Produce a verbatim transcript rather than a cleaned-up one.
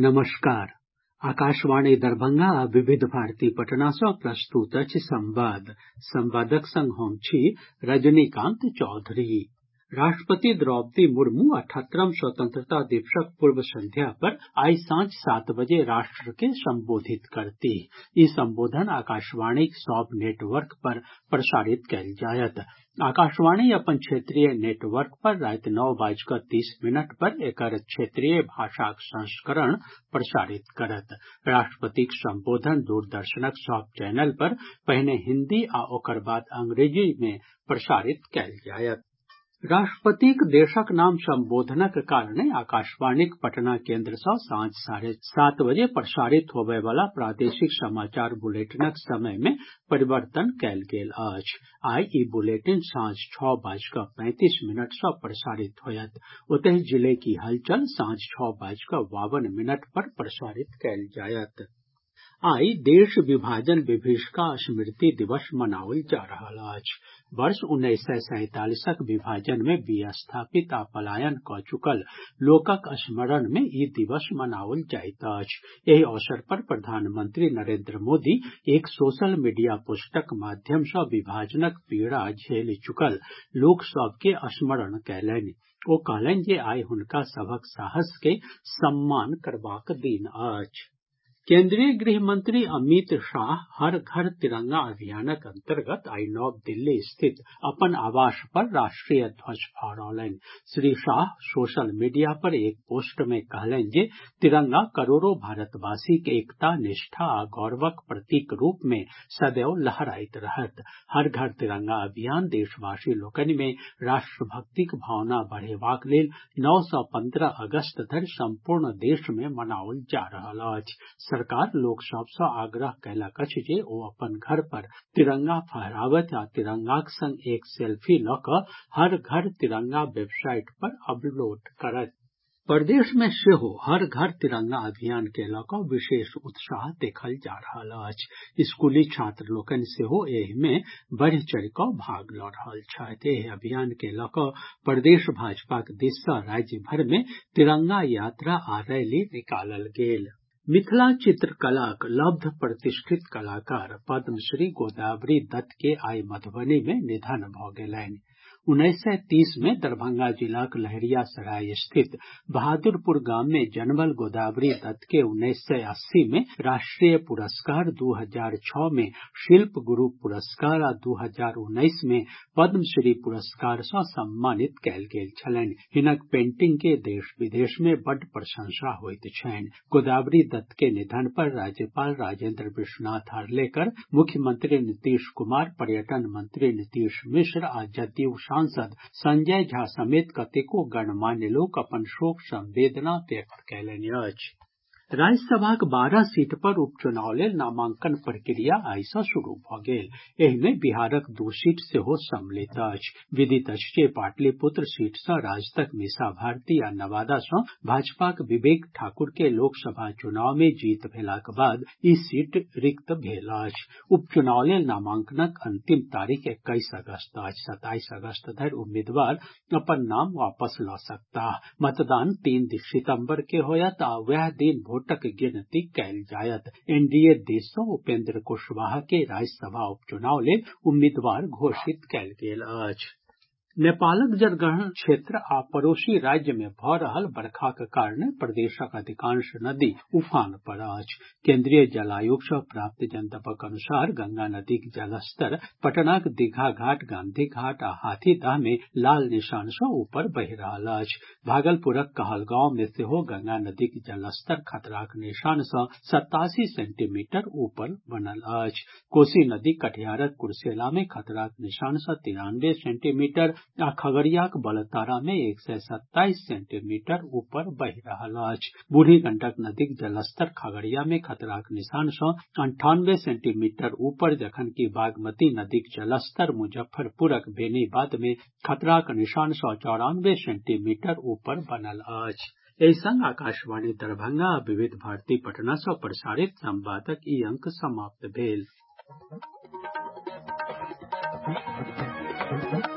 नमस्कार। आकाशवाणी दरभंगा आ विविध भारती पटना सँ प्रस्तुत अछि संवाद। संवादक संग हम छी रजनीकांत चौधरी। राष्ट्रपति द्रौपदी मुर्मू अठहत्तरम स्वतंत्रता दिवसक पूर्व संध्या पर आइ सांझ सात बजे राष्ट्र के संबोधित करतीह। ई संबोधन आकाशवाणीक सभ नेटवर्क पर प्रसारित कयल जायत। आकाशवाणी अपन क्षेत्रीय नेटवर्क पर राति नौ बाजि कऽ तीस मिनट पर एकर क्षेत्रीय भाषाक संस्करण प्रसारित करत। राष्ट्रपतिक संबोधन दूरदर्शनक सभ चैनल पर पहिने हिन्दी आ ओकर बाद अंग्रेजी मे प्रसारित कयल जायत। राष्ट्रपतिक देशक नाम संबोधनक कारणे आकाशवाणीक पटना केन्द्र सँ सांझ साढ़े सात बजे प्रसारित होबय वला प्रादेशिक समाचार बुलेटिनक समय मे परिवर्तन कयल गेल अछि। आइ ई बुलेटिन सांझ छओ बाजि कऽ पैंतीस मिनट सँ प्रसारित होयत। ओतहि जिले की हलचल सांझ छओ बाजि कऽ बावन मिनट पर प्रसारित कयल जायत। आइ देश विभाजन विभीषिका स्मृति दिवस मनाओल जा रहल अछि। वर्ष उन्नैस सय सैंतालीसक विभाजन मे विस्थापित आ पलायन कऽ चुकल लोकक स्मरण मे ई दिवस मनाओल जाइत अछि। एहि अवसर पर प्रधानमंत्री नरेंद्र मोदी एक सोशल मीडिया पोस्टक माध्यम सँ विभाजनक पीड़ा झेलि चुकल लोक सभ के स्मरण कयलनि। ओ कहलनि जे आइ हुनका सभक साहस के सम्मान करबाक दिन अछि। केंद्रीय गृह मंत्री अमित शाह हर घर तिरंगा अभियानक अंतर्गत आइ नव दिल्ली स्थित अपन आवास पर राष्ट्रीय ध्वज फहरौलनि। श्री शाह सोशल मीडिया पर एक पोस्ट में कहलनि जे तिरंगा करोड़ों भारतवासी के एकता, निष्ठा आ गौरवक प्रतीक रूप में सदैव लहराइत रहत। हर घर तिरंगा अभियान देशवासी लोकनि में राष्ट्रभक्तिक भावना बढ़ेबाक लेल नौ सँ पंद्रह अगस्त धरि संपूर्ण देश में मनाओल जा रहल अछि। सरकार लोक सभ सँ आग्रह कयलक अछि जे ओ अपन घर पर तिरंगा फहरावथि आ तिरंगाक संग एक सेल्फी लऽ कऽ हर घर तिरंगा वेबसाइट पर अपलोड करथि। प्रदेश मे सेहो हर घर तिरंगा अभियान के लऽ कऽ विशेष उत्साह देखल जा रहल अछि। स्कूली छात्र लोकनि सेहो एहि मे बढ़ि चढ़ि कऽ भाग लऽ रहल छथि। एहि अभियान के लऽ कऽ प्रदेश भाजपाक दिस सँ राज्य भर मे तिरंगा यात्रा आ रैली निकालल गेल। मिथिला चित्रकलाक लब्ध प्रतिष्ठित कलाकार पद्मश्री गोदावरी दत्त के आइ मधुबनी मे निधन भऽ गेलनि। उन्नैस सय तीस में दरभंगा जिलाक लहेरियासराय स्थित बहादुरपुर गाम में जन्मल गोदावरी दत्त के उन्नैस सय अस्सी में राष्ट्रीय पुरस्कार, दू हजार छओ में शिल्प गुरु पुरस्कार आ दू हजार उन्नैस में पद्मश्री पुरस्कार सँ सम्मानित कयल गेल छलनि। हिनक पेंटिंग के देश विदेश में बड्ड प्रशंसा होइत छनि। गोदावरी दत्त के निधन पर राज्यपाल राजेंद्र विश्वनाथ हर्लेकर, मुख्यमंत्री नीतीश कुमार, पर्यटन मंत्री नीतीश मिश्र आ जदयू सांसद संजय झा समेत कतेको गणमान्य लोक अपन शोक संवेदना व्यक्त कयलनि अछि। राज्यसभाक बारह सीट पर उपचुनाव लेल नामांकन प्रक्रिया आइ सँ शुरू भऽ गेल। एहि मे बिहारक दू सीट सेहो सम्मिलित अछि। विदित अछि जे पाटलिपुत्र सीट सँ राजदक मीसा भारती आ नवादा सँ भाजपाक विवेक ठाकुर के लोकसभा चुनाव मे जीत भेलाक बाद ई सीट रिक्त भेल अछि। उपचुनाव लेल नामांकनक अंतिम तारीख एक्कैस अगस्त अछि। सत्ताईस अगस्त धरि उम्मीदवार अपन नाम वापस लऽ सकताह। मतदान तीन सितंबर के होयत आ वएह दिन वोटक गिनती कयल जायत। एनडीए दिस सँ उपेंद्र कुशवाहा के राज्यसभा उपचुनाव लेल उम्मीदवार घोषित कयल गेल अछि। नेपालक जलग्रहण क्षेत्र आ पड़ोसी राज्य में भऽ रहल बरखाक कारणे प्रदेशक अधिकांश नदी उफान पर अछि। केंद्रीय जल आयोग सँ प्राप्त जनतबक अनुसार गंगा नदीक जलस्तर पटनाक दीघा घाट, गांधी घाट आ हाथीदह में लाल निशान सँ ऊपर बहि रहल अछि। भागलपुरक कहलगांव में सेहो गंगा नदीक जलस्तर खतराक निशान सँ सत्तासी सेंटीमीटर ऊपर बनल अछि। कोसी नदी कटिहारक कुर्सेला में खतराक निशान सँ तिरानवे सेंटीमीटर आ खगड़ियाक बलतारा में एक सय सत्ताईस सेंटीमीटर ऊपर बहि रहल अछि। बूढ़ी गंडक नदीक जलस्तर खगड़िया में खतराक निशान सँ अंठानवे सेंटीमीटर ऊपर, जखनकि बागमती नदीक जलस्तर मुजफ्फरपुरक बेनीबाद में खतराक निशान सँ चौरानवे सेंटीमीटर ऊपर बनल अछि। एहि संग आकाशवाणी दरभंगा आ विविध भारती पटना सँ प्रसारित संवादक ई अंक समाप्त भेल।